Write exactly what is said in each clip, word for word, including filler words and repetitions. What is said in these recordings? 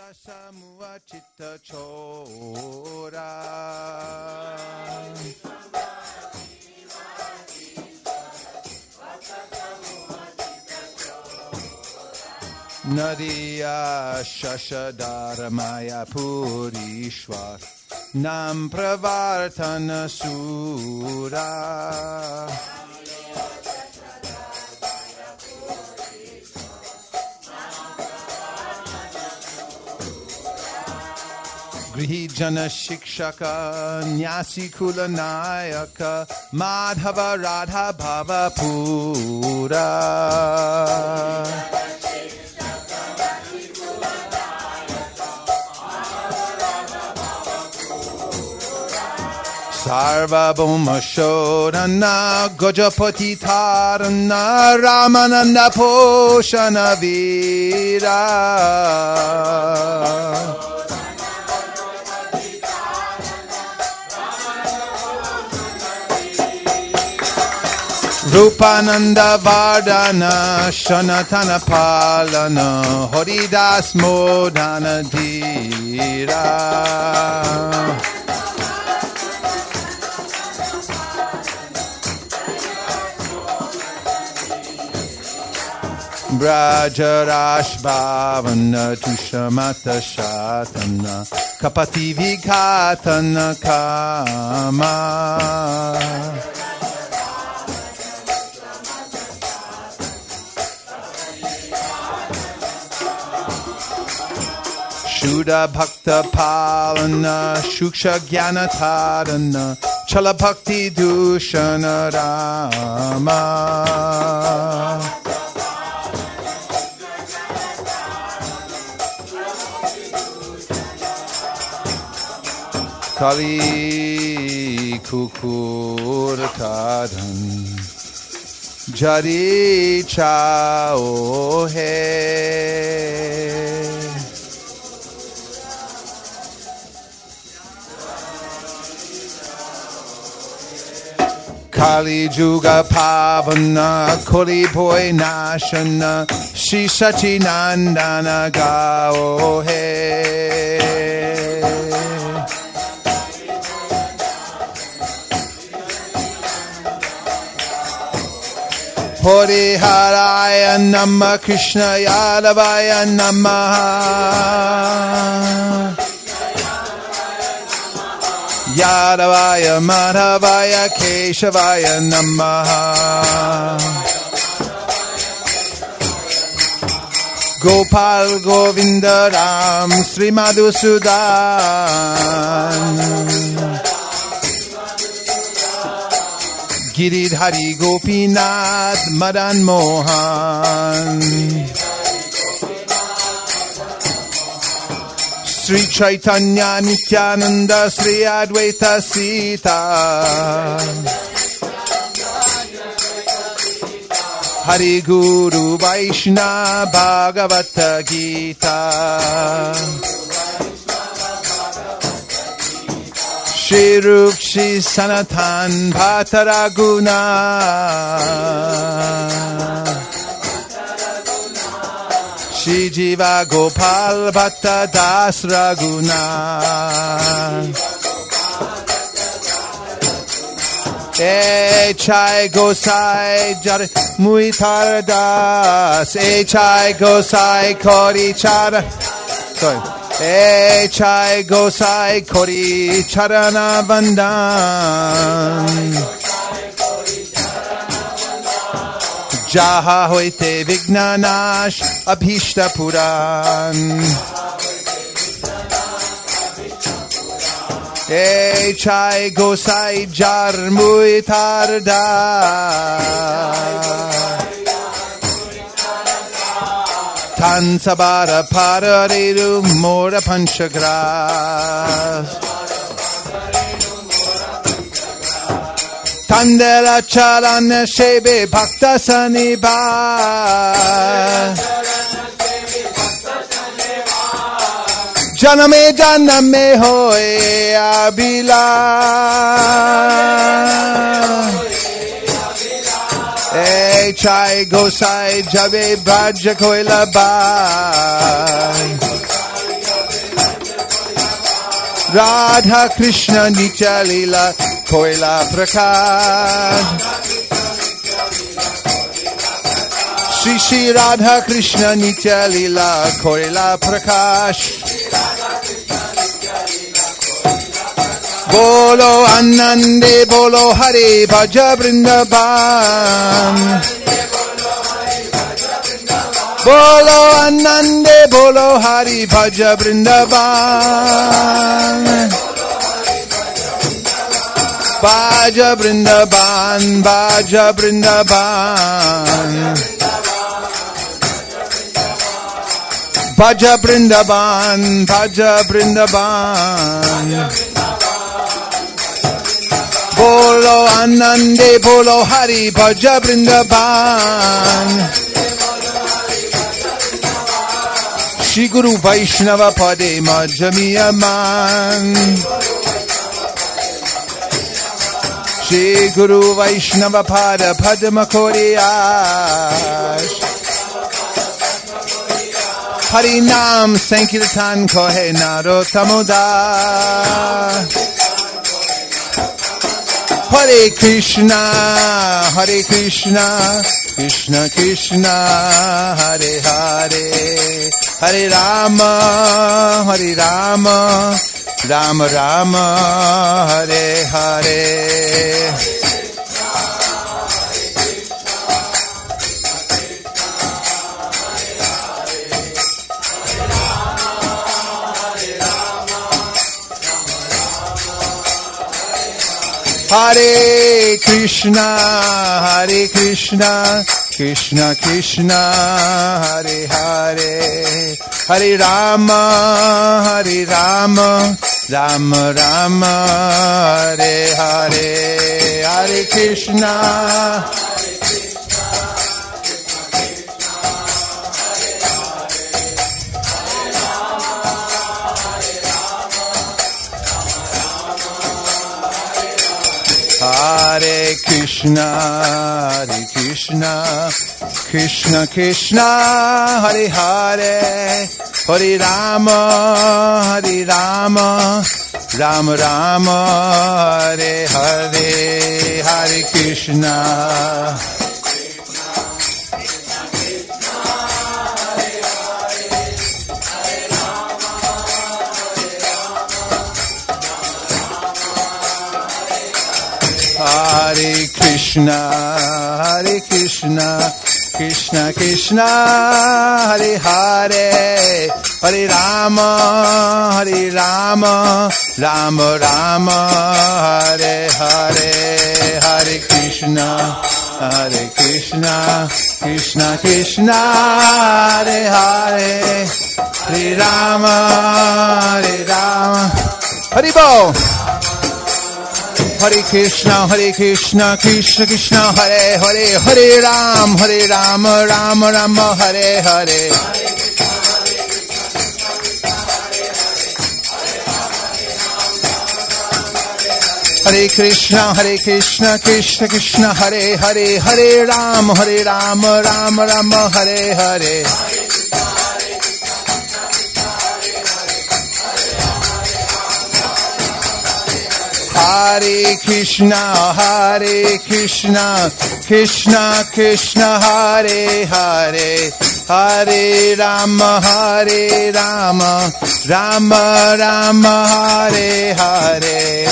Rasa Mua Chitta Chora Nadiya Shashadara Maya Purishwar Nam Pravartana Sura Grihi Jana Shikshaka Nyasi Kula Nayaka Madhava Radha Bhava Pura Sarva Bhuma Shodana Gojapati Tarana Ramananda Poshana Vira Rupananda Vardana Shanatana Palana Horidas Modana Dhira Brajarash Bhavana Tushamata Shatana Kapati Vikatana Kama Shuddha Bhakta Palana Shuksha Jnana Tarana Chala Bhakti Dushana Rama Kali Kukur Kadhan Jari Chao He Kali Juga Pavana Koli Boy Nashana Shri Sachinandana Gao He Hori Haraya Namah Krishna Yadavaya Namah Yadavaya Madhavaya Keshavaya Namah Gopal Govinda Ram Sri Madhusudan Giridhari Gopinath Madan Mohan Sri Chaitanya Nityananda Sri Advaita Sita Hari Guru Vaishnava Bhagavata Gita Shri Rup Shri Sanatan Bhatta Raguna Shri Jiva Gopal Bhatta Das Raguna E Chai Gosai Jare Muitar Das E Chai Gosai Kori Chara Sorry E Chai Gosai Kori Charana Vandan Jaha Hoite Vignanash Abhishta Puran E Chai Gosai Jar Muitarda Tan Sabara Parariru Mora Panchagras Tandela Chalana Shebe Bhakta Saniba Janame Janame Hoye Abila E Chai Gosai Jave Bhaja Koila Bai Radha Krishna Nitya Leela Koila Prakash. Shri Shri Radha Krishna Nitya Leela Koila Prakash. Bolo Anande Bolo Hari Bhaja Vrindavan. Bolo Anande Bolo Hari Bhaja Vrindavan. Bhaja Vrindavan, Bhaja Vrindavan. Bhaja Vrindavan, Bhaja Vrindavan. Bolo Anande Bolo Hari Bhaja Vrindavan. Shri Guru Vaishnava Pade Majamiyaman. Shri Guru Vaishnava Pada Padma Koriyash. Hari Nam Sankirtan Kohe Narottamada. Hare Krishna, Hare Krishna, Krishna Krishna, Hare Hare, Hare Rama, Hare Rama, Rama Rama, Hare Hare. Hare Krishna, Hare Krishna, Krishna Krishna, Hare Hare, Hare Rama, Hare Rama, Rama Rama, Hare Hare, Hare Krishna. Hare Krishna, Hare Krishna, Krishna Krishna, Hare Hare, Hare Rama, Hare Rama, Rama Rama, Hare Hare, Hare Krishna. Hare Krishna, Hare Krishna, Krishna Krishna, Hare Hare, Hare Rama, Hare Rama, Rama Rama, Hare Hare, Hare Krishna, Hare Krishna, Krishna Krishna, Hare Hare, Hare Rama, Hare Rama, Hare Bol. Hare Krishna, Hare Krishna, Krishna Krishna, Hare Hare, Hare Ram, Hare Rama, Rama Rama, Hare Hare. Hare Krishna, Hare Krishna, Krishna Krishna, Hare Hare, Hare Ram, Hare Rama, Rama Rama, Hare Hare. Hare Krishna, Hare Krishna, Krishna Krishna, Hare Hare, Hare Rama, Hare Rama, Rama Rama, Hare Hare.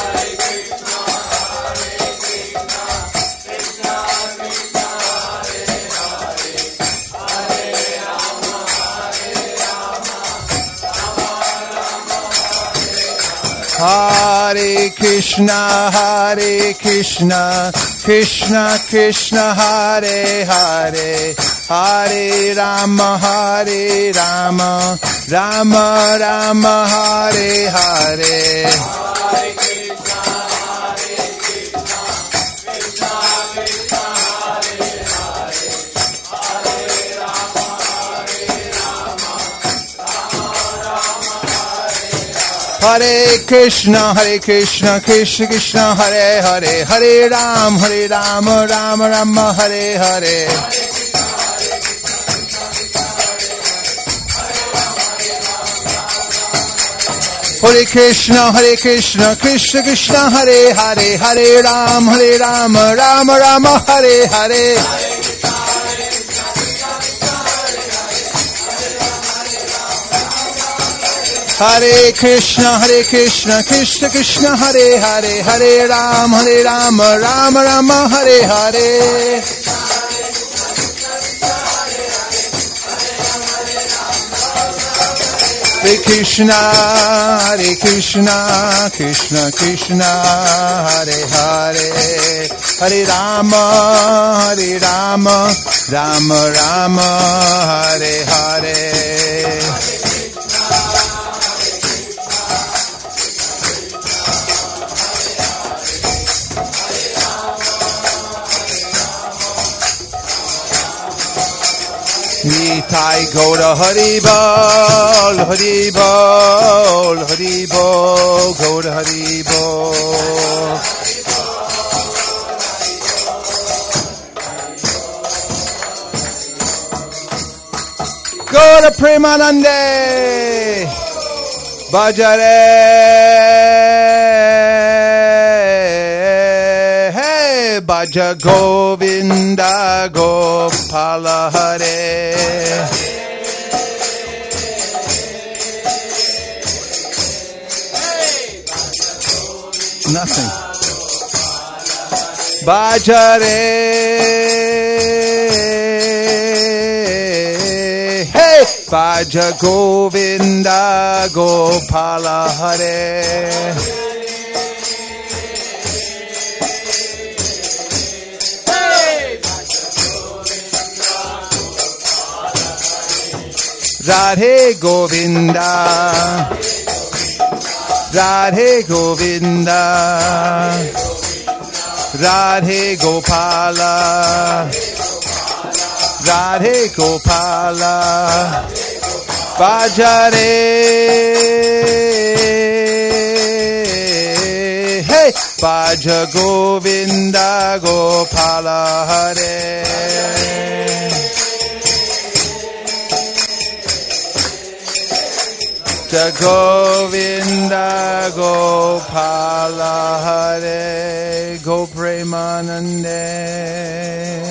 Hare Krishna, Hare Krishna, Krishna Krishna, Hare Hare, Hare Rama, Hare Rama, Rama Rama, Hare Hare. Hare Krishna, Hare Krishna, Krishna Krishna, Hare Hare, Hare Ram, Hare Rama, Rama Rama, Hare Hare. Hare Krishna, Hare Krishna, Krishna Krishna, Hare Hare, Hare Ram, Hare Ram, Ram Ram, Hare Hare. Hare Krishna, Hare Krishna, Krishna Krishna, Hare Hare, Hare Ram, Hare Ram, Ram Ram, Hare Hare. Hare Krishna, Hare Krishna, Krishna Krishna, Hare Hare, Hare Rama, Hare Rama, Rama Rama, Hare Hare. Nitai Gaura Hari Bol, Hari Bol, Hari Bol, Gaura Hari Bol. Gaura Premanande, Bhajare, hey, Bhaja Govinda Gopala Hare. Nothing. Bhajare, hey, Bhaja Govinda Gopala Hare. Radhe Govinda, Radhe Govinda, Radhe Gopala, Radhe Gopala, Bhajare, hey, Bhaja Govinda Gopala Hare. Govinda Gopala Hare, Go Premanande.